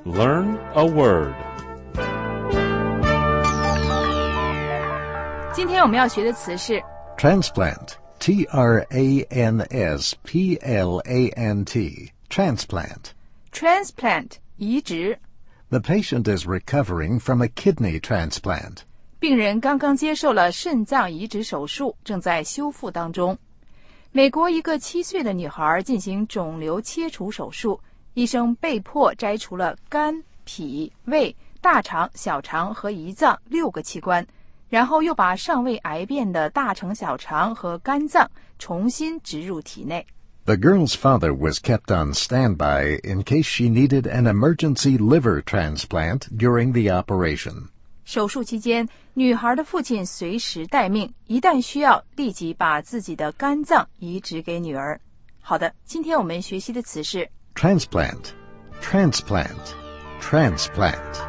Learn a word. 今天我们要学的词是 Transplant. T-R-A-N-S-P-L-A-N-T. Transplant. transplant 移植， The patient is recovering from a kidney transplant. 病人刚刚接受了肾脏移植手术，正在修复当中。美国一个7岁的女孩进行肿瘤切除手术，医生被迫摘除了肝、脾、胃、大肠、小肠和胰脏6个器官，然后又把尚未癌变的大肠、小肠和肝脏重新植入体内。 The girl's father was kept on standby in case she needed an emergency liver transplant during the operation. 手术期间，女孩的父亲随时待命，一旦需要，立即把自己的肝脏移植给女儿。好的，今天我们学习的词是 Transplant. Transplant. Transplant.